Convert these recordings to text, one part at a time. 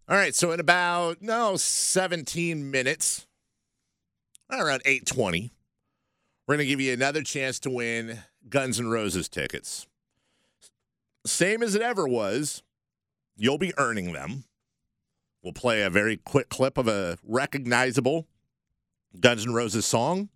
All right, so in about 17 minutes, around 8:20, we're going to give you another chance to win Guns N' Roses tickets. Same as it ever was, you'll be earning them. We'll play a very quick clip of a recognizable Guns N' Roses song.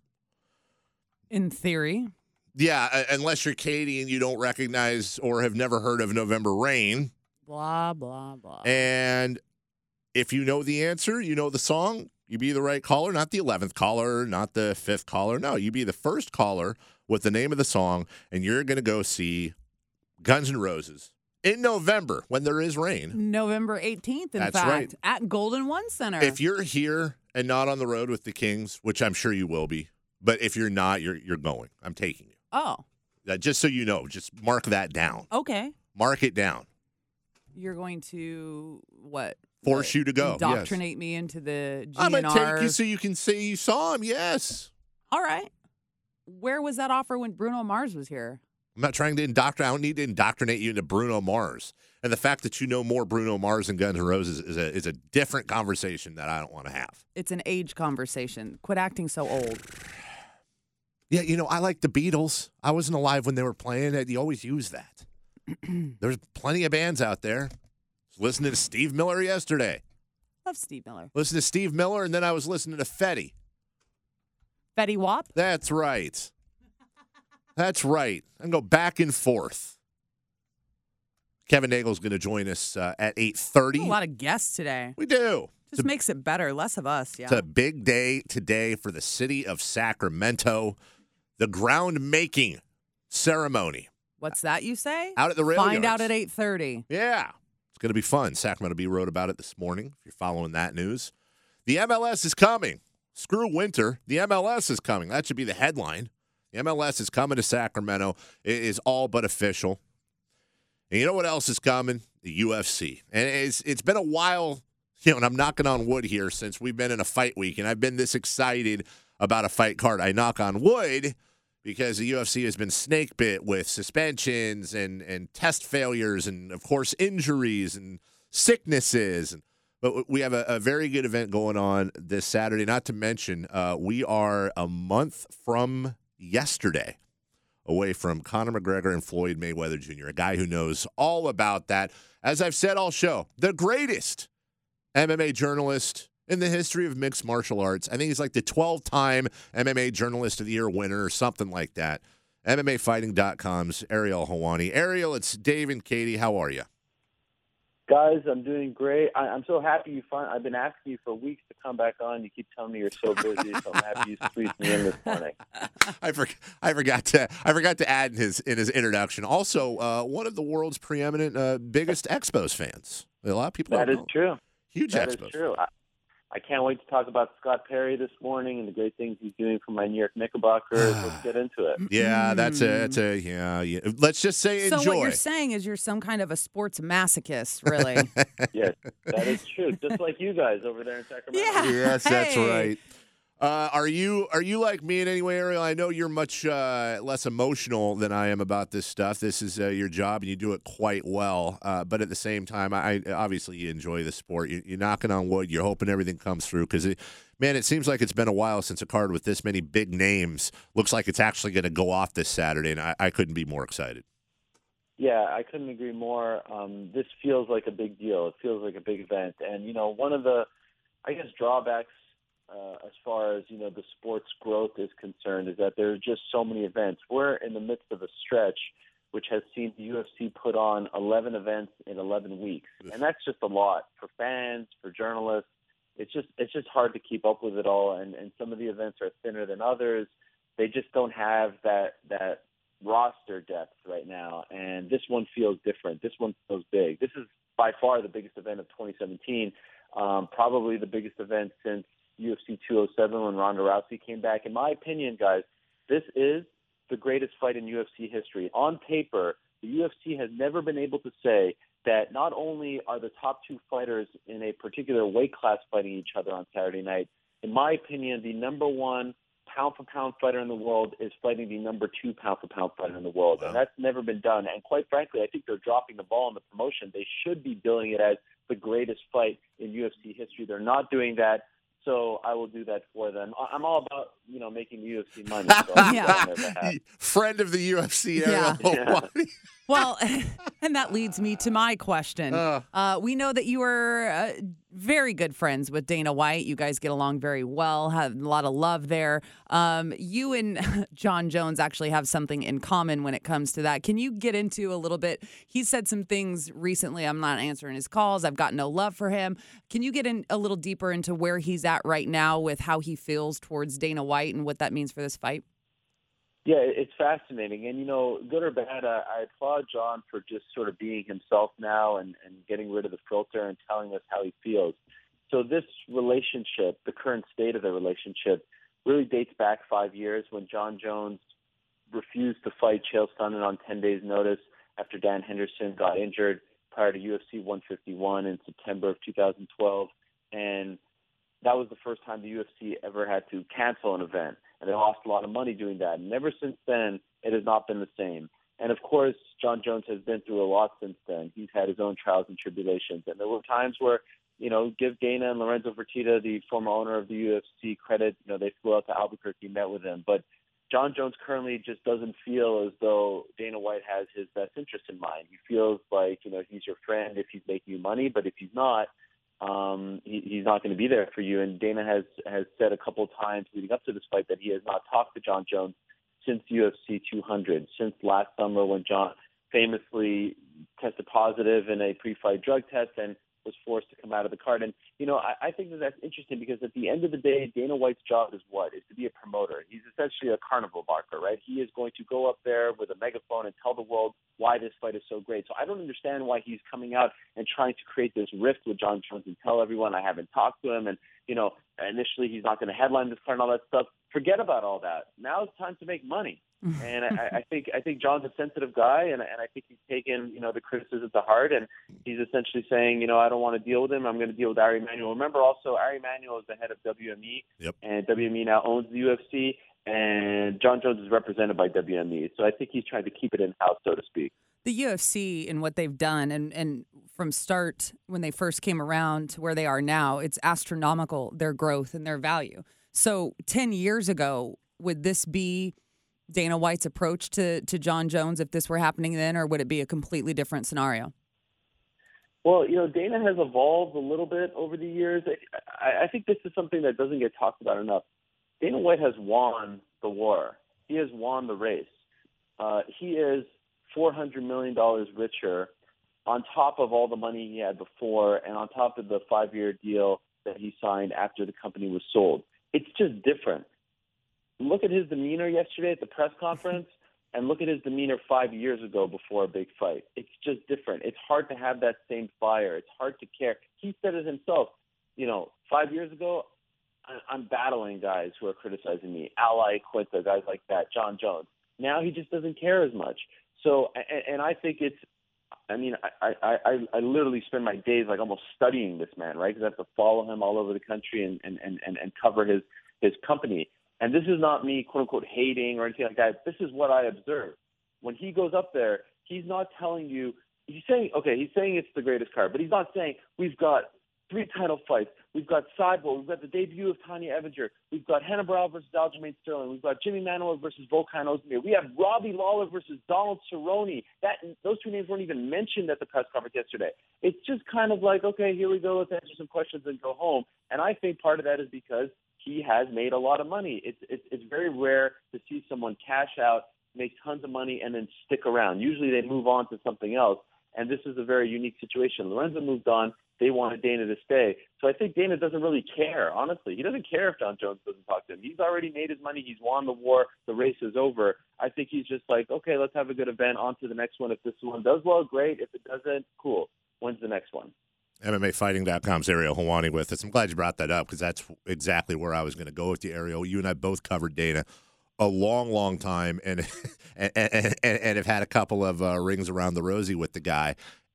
In theory. Yeah, unless you're Katie and you don't recognize or have never heard of November Rain. Blah, blah, blah. And if you know the answer, you know the song, you be the right caller, not the 11th caller, not the 5th caller. No, you be the first caller with the name of the song, and you're going to go see Guns N' Roses in November when there is rain. November 18th, in That's fact, right. at Golden One Center. If you're here and not on the road with the Kings, which I'm sure you will be, but if you're not, you're going. I'm taking you. Oh, Just so you know, just mark that down. okay. Mark it down. You're going to, what? Force you to go. Indoctrinate me into the GNR. I'm going to take you so you can say you saw him. Yes. All right. Where was that offer when Bruno Mars was here? I'm not trying to indoctrinate. I don't need to indoctrinate you into Bruno Mars. And the fact that you know more Bruno Mars than Guns N' Roses is a different conversation that I don't want to have. It's an age conversation. Quit acting so old. Yeah, I like the Beatles. I wasn't alive when they were playing it. You always use that. There's plenty of bands out there. Was listening to Steve Miller yesterday. Love Steve Miller. Listen to Steve Miller, and then I was listening to Fetty. Fetty Wap? That's right. That's right. I can go back and forth. Kevin Nagel's going to join us at 8:30. A lot of guests today. We do. Just makes it better. Less of us, yeah. It's a big day today for the city of Sacramento. The ground-making ceremony. What's that you say? Out at the rail Find yards. out at 8:30. Yeah. It's going to be fun. Sacramento Bee wrote about it this morning, if you're following that news. The MLS is coming. Screw winter. The MLS is coming. That should be the headline. The MLS is coming to Sacramento. It is all but official. And you know what else is coming? The UFC. And it's been a while, and I'm knocking on wood here since we've been in a fight week, and I've been this excited about a fight card. I knock on wood because the UFC has been snake bit with suspensions and test failures and, of course, injuries and sicknesses. But we have a very good event going on this Saturday. Not to mention, we are a month from yesterday away from Conor McGregor and Floyd Mayweather Jr., a guy who knows all about that. As I've said all show, the greatest MMA journalist in the history of mixed martial arts. I think he's like the 12-time MMA Journalist of the Year winner or something like that. MMAfighting.com's Ariel Helwani. Ariel, it's Dave and Katie. How are you? Guys, I'm doing great. I'm so happy I've been asking you for weeks to come back on. You keep telling me you're so busy, so I'm happy you squeezed me in this morning. I forgot to add in his introduction. Also, one of the world's preeminent biggest Expos fans. A lot of people That don't is know. true. Huge That Expos. is true. I can't wait to talk about Scott Perry this morning and the great things he's doing for my New York Knickerbockers. Let's get into it. Yeah, that's yeah. Let's just say enjoy. So what you're saying is you're some kind of a sports masochist, really. Yes, that is true. Just like you guys over there in Sacramento. Yeah. Yes, that's Hey. right. Are you like me in any way, Ariel? I know you're much less emotional than I am about this stuff. This is your job, and you do it quite well. But at the same time, I obviously you enjoy the sport. You're knocking on wood. You're hoping everything comes through because, it seems like it's been a while since a card with this many big names looks like it's actually going to go off this Saturday, and I couldn't be more excited. Yeah, I couldn't agree more. This feels like a big deal. It feels like a big event. And, one of the, drawbacks as far as, the sport's growth is concerned is that there are just so many events. We're in the midst of a stretch which has seen the UFC put on 11 events in 11 weeks. And that's just a lot for fans, for journalists. It's just hard to keep up with it all. And some of the events are thinner than others. They just don't have that roster depth right now. And this one feels different. This one feels big. This is by far the biggest event of 2017, probably the biggest event since UFC 207 when Ronda Rousey came back. In my opinion, guys, this is the greatest fight in UFC history. On paper, the UFC has never been able to say that not only are the top two fighters in a particular weight class fighting each other on Saturday night, in my opinion, the number one pound-for-pound fighter in the world is fighting the number two pound-for-pound fighter in the world. Wow. And that's never been done. And quite frankly, I think they're dropping the ball in the promotion. They should be billing it as the greatest fight in UFC history. They're not doing that. So I will do that for them. I'm all about, making the UFC money. So I'll do that on their behalf. Friend of the UFC, Ariel Yeah. Helwani. Well, and that leads me to my question. We know that you are very good friends with Dana White. You guys get along very well, have a lot of love there. You and Jon Jones actually have something in common when it comes to that. Can you get into a little bit? He said some things recently. I'm not answering his calls. I've got no love for him. Can you get in a little deeper into where he's at right now with how he feels towards Dana White and what that means for this fight? Yeah, it's fascinating. And, good or bad, I applaud Jon for just sort of being himself now and getting rid of the filter and telling us how he feels. So this relationship, the current state of the relationship, really dates back 5 years when Jon Jones refused to fight Chael Sonnen on 10 days' notice after Dan Henderson got injured prior to UFC 151 in September of 2012. And that was the first time the UFC ever had to cancel an event. And they lost a lot of money doing that. And ever since then, it has not been the same. And, of course, Jon Jones has been through a lot since then. He's had his own trials and tribulations. And there were times where, give Dana and Lorenzo Fertitta, the former owner of the UFC, credit. They flew out to Albuquerque, met with him. But Jon Jones currently just doesn't feel as though Dana White has his best interest in mind. He feels like, he's your friend if he's making you money. But if he's not, he's not going to be there for you. And Dana has said a couple of times leading up to this fight that he has not talked to Jon Jones since UFC 200, since last summer when Jon famously tested positive in a pre-fight drug test and was forced to come out of the card. And, I think that's interesting because at the end of the day, Dana White's job is what? Is to be a promoter. He's essentially a carnival barker, right? He is going to go up there with a megaphone and tell the world why this fight is so great. So I don't understand why he's coming out and trying to create this rift with Jon Jones and tell everyone I haven't talked to him. And, initially he's not going to headline this card and all that stuff. Forget about all that. Now it's time to make money. And I think Jon's a sensitive guy, and I think he's taken the criticism to heart, and he's essentially saying I don't want to deal with him. I'm going to deal with Ari Emanuel. Remember, also Ari Emanuel is the head of WME, and WME now owns the UFC, and Jon Jones is represented by WME. So I think he's trying to keep it in house, so to speak. The UFC and what they've done, and from start when they first came around to where they are now, it's astronomical, their growth and their value. So 10 years ago, would this be Dana White's approach to Jon Jones if this were happening then, or would it be a completely different scenario? Well, Dana has evolved a little bit over the years. I think this is something that doesn't get talked about enough. Dana White has won the war. He has won the race. He is $400 million richer on top of all the money he had before and on top of the 5-year deal that he signed after the company was sold. It's just different. Look at his demeanor yesterday at the press conference and look at his demeanor 5 years ago before a big fight. It's just different. It's hard to have that same fire. It's hard to care. He said it himself. 5 years ago, I'm battling guys who are criticizing me, Ally Quinta, guys like that, Jon Jones. Now he just doesn't care as much. So, and I think I literally spend my days like almost studying this man, right? Because I have to follow him all over the country and cover his company. And this is not me, quote unquote, hating or anything like that. This is what I observe. When he goes up there, he's not telling you, he's saying it's the greatest card, but he's not saying we've got 3 title fights. We've got Cyborg. We've got the debut of Tanya Evinger. We've got Hannah Brown versus Aljamain Sterling. We've got Jimmy Manuel versus Volkan Ozdemir. We have Robbie Lawler versus Donald Cerrone. Those 2 names weren't even mentioned at the press conference yesterday. It's just kind of like, okay, here we go. Let's answer some questions and go home. And I think part of that is because he has made a lot of money. It's very rare to see someone cash out, make tons of money, and then stick around. Usually they move on to something else. And this is a very unique situation. Lorenzo moved on. They wanted Dana to stay. So I think Dana doesn't really care, honestly. He doesn't care if Jon Jones doesn't talk to him. He's already made his money. He's won the war. The race is over. I think he's just like, okay, let's have a good event. On to the next one. If this one does well, great. If it doesn't, cool. When's the next one? MMAfighting.com's Ariel Helwani with us. I'm glad you brought that up because that's exactly where I was going to go with you, Ariel. You and I both covered Dana a long, long time and have had a couple of rings around the rosy with the guy.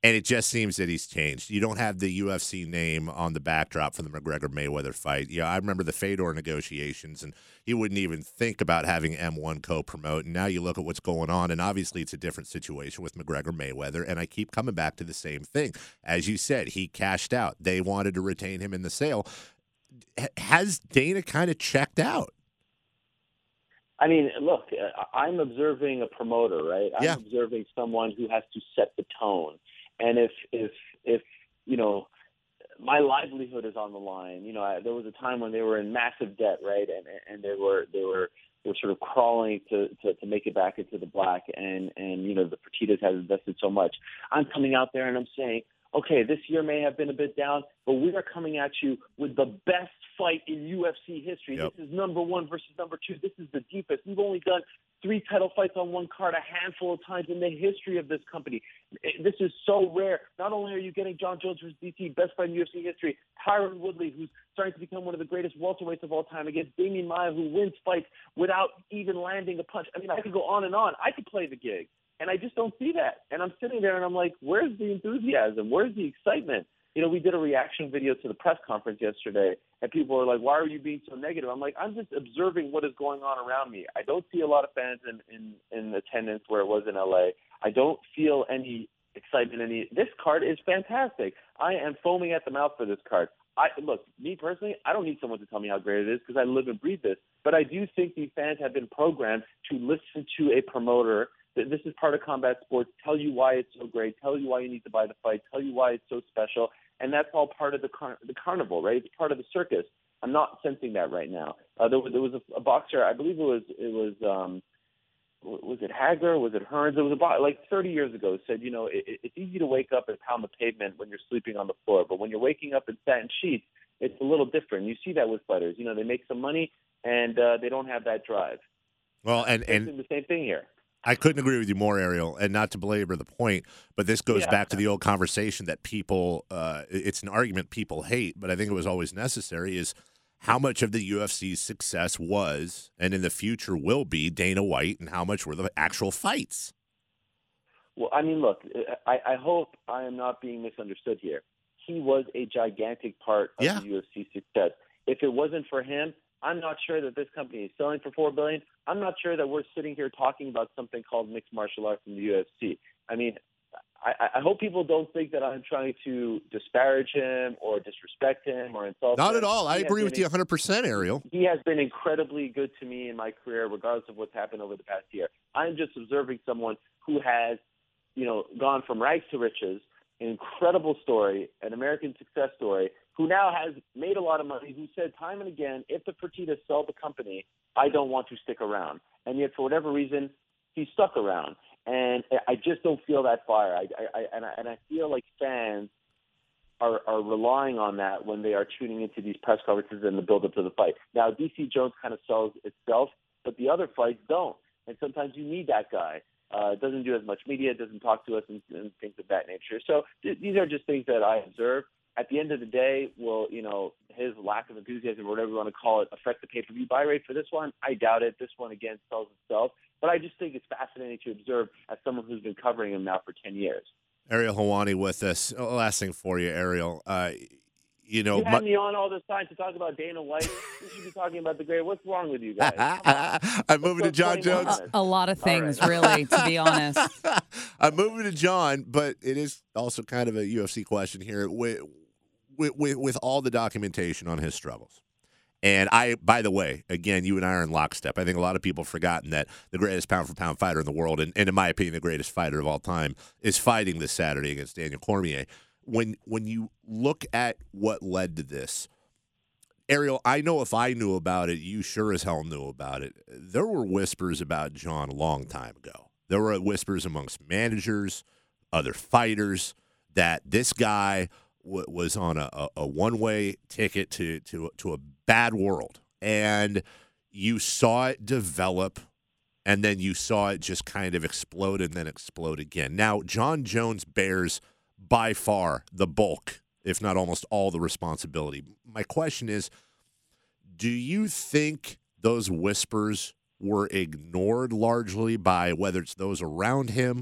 And it just seems that he's changed. You don't have the UFC name on the backdrop for the McGregor-Mayweather fight. Yeah, I remember the Fedor negotiations, and he wouldn't even think about having M1 co-promote. And now you look at what's going on, and obviously it's a different situation with McGregor-Mayweather. And I keep coming back to the same thing. As you said, he cashed out. They wanted to retain him in the sale. Has Dana kind of checked out? I mean, look, I'm observing a promoter, right? I'm observing someone who has to set the tone. And if you know, my livelihood is on the line. You know, there was a time when they were in massive debt, right? And they were sort of crawling to make it back into the black. And you know, the Fertittas had invested so much. I'm coming out there and I'm saying, okay, this year may have been a bit down, but we are coming at you with the best fight in UFC history. Yep. This is number 1 versus number 2. This is the deepest. We've only done 3 title fights on one card a handful of times in the history of this company. This is so rare. Not only are you getting John Jones versus DC, best fight in UFC history, Tyron Woodley, who's starting to become one of the greatest welterweights of all time, against Damian Maia, who wins fights without even landing a punch. I mean, I could go on and on. I could play the gig. And I just don't see that. And I'm sitting there and I'm like, where's the enthusiasm? Where's the excitement? You know, we did a reaction video to the press conference yesterday, and people were like, why are you being so negative? I'm like, I'm just observing what is going on around me. I don't see a lot of fans in attendance where it was in L.A. I don't feel any excitement. This card is fantastic. I am foaming at the mouth for this card. Look, me personally, I don't need someone to tell me how great it is because I live and breathe this. But I do think these fans have been programmed to listen to a promoter. This is part of combat sports. Tell you why it's so great. Tell you why you need to buy the fight. Tell you why it's so special. And that's all part of the carnival, right? It's part of the circus. I'm not sensing that right now. There was a boxer, I believe was it Hagler? Was it Hearns? It was like 30 years ago. Said, you know, it's easy to wake up and pound the pavement when you're sleeping on the floor, but when you're waking up in satin sheets, it's a little different. You see that with fighters. You know, they make some money and they don't have that drive. Well, and the same thing here. I couldn't agree with you more, Ariel, and not to belabor the point, but this goes back to the old conversation that people, it's an argument people hate, but I think it was always necessary, is how much of the UFC's success was, and in the future will be, Dana White, and how much were the actual fights? Well, I mean, look, I hope I am not being misunderstood here. He was a gigantic part of the UFC success. If it wasn't for him, I'm not sure that this company is selling for $4 billion. I'm not sure that we're sitting here talking about something called mixed martial arts in the UFC. I mean, I hope people don't think that I'm trying to disparage him or disrespect him or insult him. Not at all. I agree with you 100%, Ariel. He has been incredibly good to me in my career, regardless of what's happened over the past year. I'm just observing someone who has, you know, gone from rags to riches, an incredible story, an American success story, who now has made a lot of money, who said time and again, if the Fertittas sell the company, I don't want to stick around. And yet, for whatever reason, he stuck around. And I just don't feel that fire. I feel like fans are relying on that when they are tuning into these press conferences and the build-up to the fight. Now, DC Jones kind of sells itself, but the other fights don't. And sometimes you need that guy. Doesn't do as much media, doesn't talk to us, and things of that nature. So these are just things that I observe. At the end of the day, will, you know, his lack of enthusiasm or whatever you want to call it affect the pay-per-view buy rate for this one? I doubt it. This one, again, sells itself. But I just think it's fascinating to observe as someone who's been covering him now for 10 years. Ariel Helwani with us. Last thing for you, Ariel. You had me on all this time to talk about Dana White. You should be talking about the great. What's wrong with you guys? I'm moving to John Jones. A lot of things, really, to be honest. I'm moving to John, but it is also kind of a UFC question here. With all the documentation on his struggles. And by the way, again, you and I are in lockstep. I think a lot of people have forgotten that the greatest pound-for-pound fighter in the world, and in my opinion, the greatest fighter of all time, is fighting this Saturday against Daniel Cormier. When you look at what led to this, Ariel, I know if I knew about it, you sure as hell knew about it. There were whispers about John a long time ago. There were whispers amongst managers, other fighters, that this guy was on a one-way ticket to a bad world. And you saw it develop, and then you saw it just kind of explode and then explode again. Now, John Jones bears by far the bulk, if not almost all the responsibility. My question is, do you think those whispers were ignored largely by whether it's those around him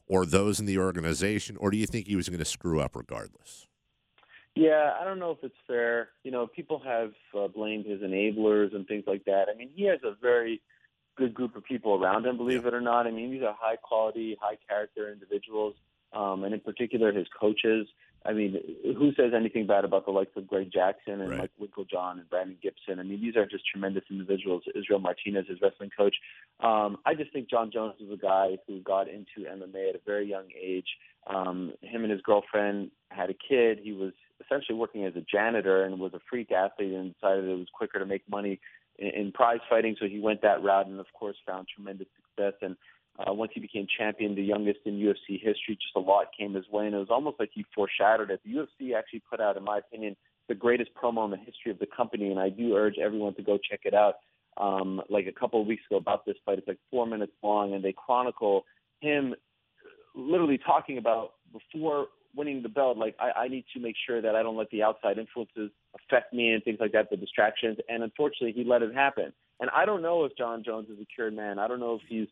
or those in the organization, or do you think he was going to screw up regardless? Yeah, I don't know if it's fair. People have blamed his enablers and things like that. I mean, he has a very good group of people around him, believe it or not. I mean, these are high-quality, high-character individuals, and in particular his coaches. I mean, who says anything bad about the likes of Greg Jackson and Mike Winklejohn and Brandon Gibson? I mean, these are just tremendous individuals. Israel Martinez, his wrestling coach. I just think John Jones is a guy who got into MMA at a very young age. Him and his girlfriend had a kid. He was essentially working as a janitor and was a freak athlete and decided it was quicker to make money in prize fighting, so he went that route and, of course, found tremendous success. And once he became champion, the youngest in UFC history, just a lot came his way, and it was almost like he foreshadowed it. The UFC actually put out, in my opinion, the greatest promo in the history of the company, and I do urge everyone to go check it out. Like a couple of weeks ago about this fight, it's like 4 minutes long, and they chronicle him literally talking about before winning the belt, like, I need to make sure that I don't let the outside influences affect me and things like that, the distractions. And unfortunately, he let it happen. And I don't know if John Jones is a cured man. I don't know if he's,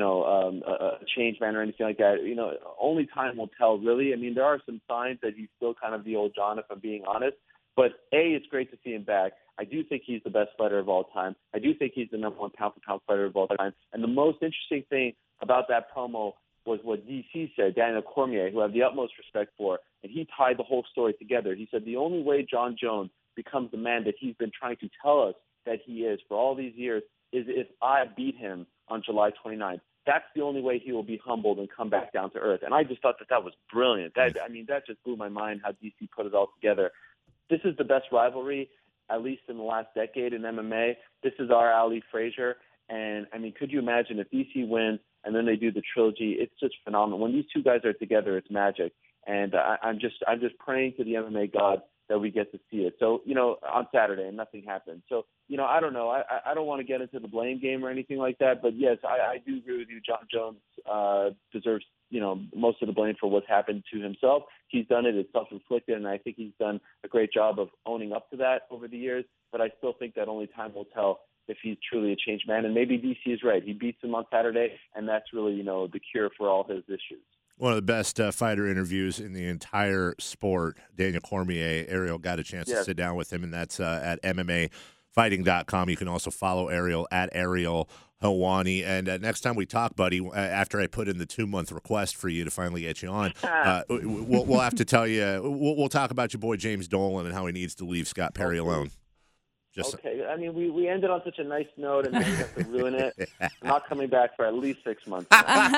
a changed man or anything like that. Only time will tell, really. I mean, there are some signs that he's still kind of the old John, if I'm being honest. But, it's great to see him back. I do think he's the best fighter of all time. I do think he's the number one pound-for-pound fighter of all time. And the most interesting thing about that promo was what DC said, Daniel Cormier, who I have the utmost respect for, and he tied the whole story together. He said the only way John Jones becomes the man that he's been trying to tell us that he is for all these years is if I beat him on July 29th. That's the only way he will be humbled and come back down to earth. And I just thought that was brilliant. That just blew my mind how DC put it all together. This is the best rivalry, at least in the last decade in MMA. This is our Ali Frazier. And, I mean, could you imagine if DC wins and then they do the trilogy? It's just phenomenal. When these two guys are together, it's magic. And I'm just praying to the MMA God that we get to see it. So, on Saturday, and nothing happened. So, I don't know. I don't want to get into the blame game or anything like that. But, yes, I do agree with you. John Jones deserves, most of the blame for what's happened to himself. He's done it. It's self-inflicted, and I think he's done a great job of owning up to that over the years. But I still think that only time will tell if he's truly a changed man. And maybe DC is right. He beats him on Saturday, and that's really, the cure for all his issues. One of the best fighter interviews in the entire sport. Daniel Cormier, Ariel got a chance to sit down with him, and that's at MMAfighting.com. You can also follow Ariel at Ariel Helwani. And next time we talk, buddy, after I put in the 2-month request for you to finally get you on, we'll have to tell you, we'll talk about your boy James Dolan and how he needs to leave Scott Perry alone. Okay. I mean, we ended on such a nice note, and now you have to ruin it. I'm not coming back for at least 6 months.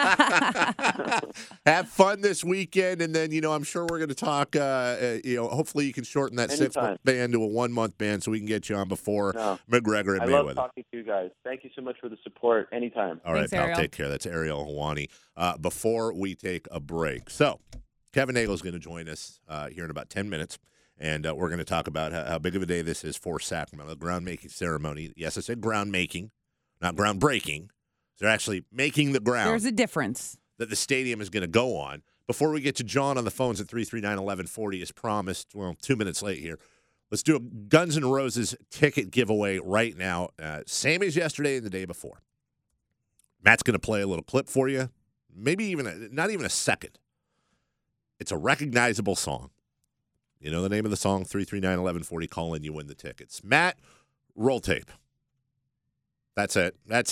Have fun this weekend, and then, I'm sure we're going to talk, hopefully you can shorten that 6-month ban to a 1-month ban so we can get you on before McGregor and Mayweather. I love talking to you guys. Thank you so much for the support. Anytime. All right, pal. Take care. That's Ariel Helwani. Before we take a break. So, Kevin Nagel is going to join us here in about 10 minutes. And we're going to talk about how big of a day this is for Sacramento, the groundmaking ceremony. Yes, I said groundmaking, not groundbreaking. They're actually making the ground. There's a difference. That the stadium is going to go on. Before we get to John on the phones at 339-1140 as promised, 2 minutes late here, let's do a Guns N' Roses ticket giveaway right now. Same as yesterday and the day before. Matt's going to play a little clip for you, maybe even not even a second. It's a recognizable song. You know the name of the song, 339-1140, call in, you win the tickets. Matt, roll tape. That's it. That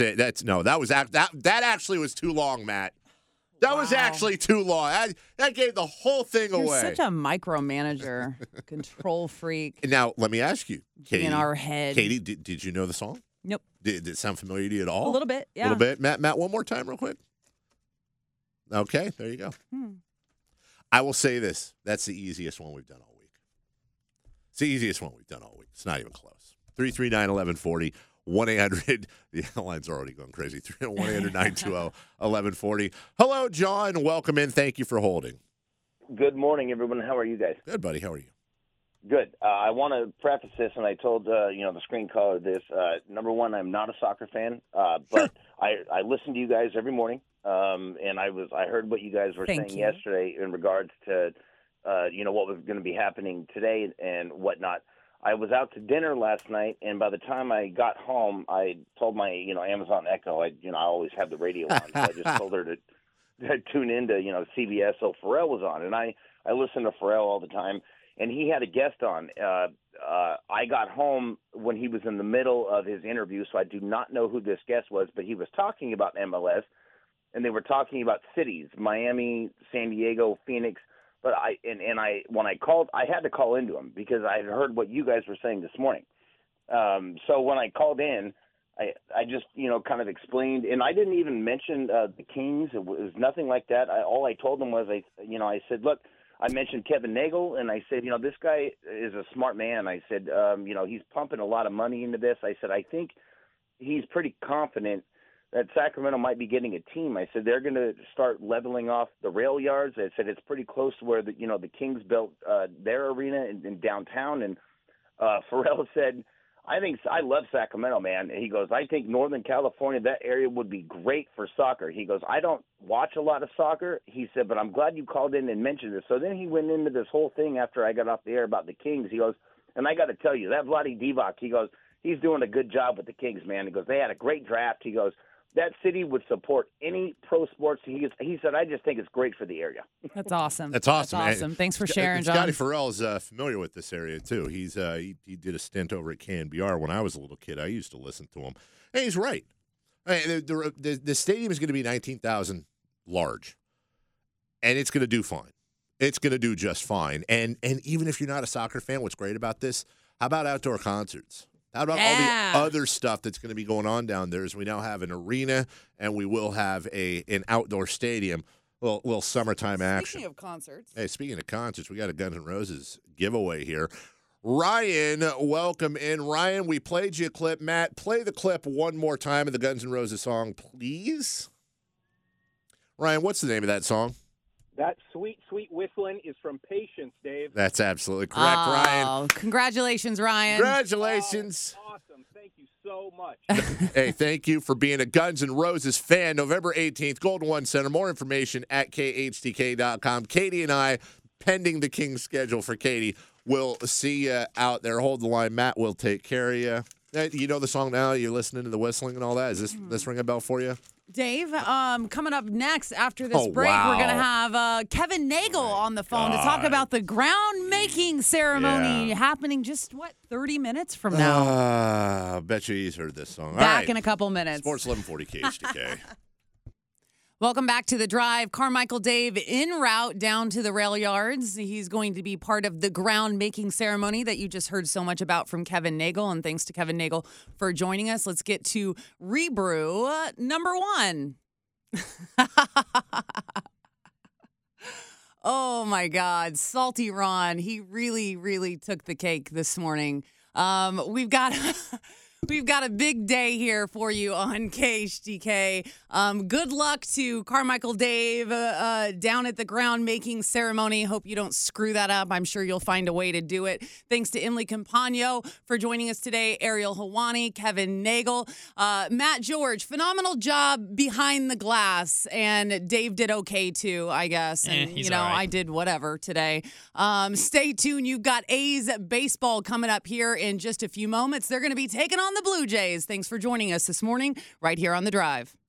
actually was too long, Matt. That was actually too long. That gave the whole thing away. You're such a micromanager, control freak. Now, let me ask you, Katie. In our head. Katie, did you know the song? Nope. Did it sound familiar to you at all? A little bit, yeah. A little bit. Matt, one more time real quick. Okay, there you go. I will say this. That's the easiest one we've done all week. It's the easiest one we've done all week. It's not even close. 339-1140, 1-800. The line's already going crazy. 1-800-920-1140. Hello, John. Welcome in. Thank you for holding. Good morning, everyone. How are you guys? Good, buddy. How are you? Good. I want to preface this, and I told the screen caller this. Number one, I'm not a soccer fan, but I listen to you guys every morning, and I heard what you guys were saying yesterday in regards to what was going to be happening today and whatnot. I was out to dinner last night, and by the time I got home, I told my Amazon Echo, I always have the radio on, so I just told her to tune into, CBS, so Pharrell was on. And I listen to Pharrell all the time, and he had a guest on. I got home when he was in the middle of his interview, so I do not know who this guest was, but he was talking about MLS, and they were talking about cities, Miami, San Diego, Phoenix. But when I called, I had to call into him because I had heard what you guys were saying this morning. So when I called in, I just, kind of explained, and I didn't even mention the Kings. It was nothing like that. All I told them was, I said, look, I mentioned Kevin Nagel, and I said, this guy is a smart man. I said, he's pumping a lot of money into this. I said, I think he's pretty confident that Sacramento might be getting a team. I said, they're going to start leveling off the rail yards. I said, it's pretty close to where the Kings built their arena in downtown. And Pharrell said, I love Sacramento, man. He goes, I think Northern California, that area would be great for soccer. He goes, I don't watch a lot of soccer. He said, but I'm glad you called in and mentioned this. So then he went into this whole thing after I got off the air about the Kings. He goes, and I got to tell you, that Vlade Divac, he goes, he's doing a good job with the Kings, man. He goes, they had a great draft. He goes, that city would support any pro sports. He said, I just think it's great for the area. That's awesome. That's awesome. That's awesome. Thanks for sharing, John. Scotty Farrell is familiar with this area, too. He did a stint over at KNBR when I was a little kid. I used to listen to him. And he's right. The stadium is going to be 19,000 large, and it's going to do fine. It's going to do just fine. And even if you're not a soccer fan, what's great about this, how about outdoor concerts? How about all the other stuff that's going to be going on down there? Is we now have an arena and we will have an outdoor stadium, little summertime action. Speaking of concerts. Hey, speaking of concerts, we got a Guns N' Roses giveaway here. Ryan, welcome in. Ryan, we played you a clip. Matt, play the clip one more time of the Guns N' Roses song, please. Ryan, what's the name of that song? That sweet, sweet whistling is from Patience, Dave. That's absolutely correct, Ryan. Congratulations, Ryan. Congratulations. Awesome. Thank you so much. Hey, thank you for being a Guns N' Roses fan. November 18th, Golden One Center. More information at KHTK.com. Katie and I, pending the Kings schedule for Katie, will see you out there. Hold the line. Matt will take care of you. You know the song now? You're listening to the whistling and all that? Is this ring a bell for you? Dave, coming up next after this break, we're going to have Kevin Nagel on the phone to talk about the groundmaking ceremony happening just, 30 minutes from now? I bet you he's heard this song. Back in a couple minutes. Sports 1140 KHTK. Welcome back to The Drive. Carmichael Dave en route down to the rail yards. He's going to be part of the ground-making ceremony that you just heard so much about from Kevin Nagel, and thanks to Kevin Nagel for joining us. Let's get to Rebrew number 1. Oh, my God. Salty Ron. He really, really took the cake this morning. We've got a big day here for you on KHTK. Good luck to Carmichael Dave down at the groundmaking ceremony. Hope you don't screw that up. I'm sure you'll find a way to do it. Thanks to Emily Campagno for joining us today, Ariel Hawani, Kevin Nagel, Matt George. Phenomenal job behind the glass, and Dave did okay too, I guess. And he's all right. I did whatever today. Stay tuned. You've got A's baseball coming up here in just a few moments. They're going to be taking on the Blue Jays. Thanks for joining us this morning right here on The Drive.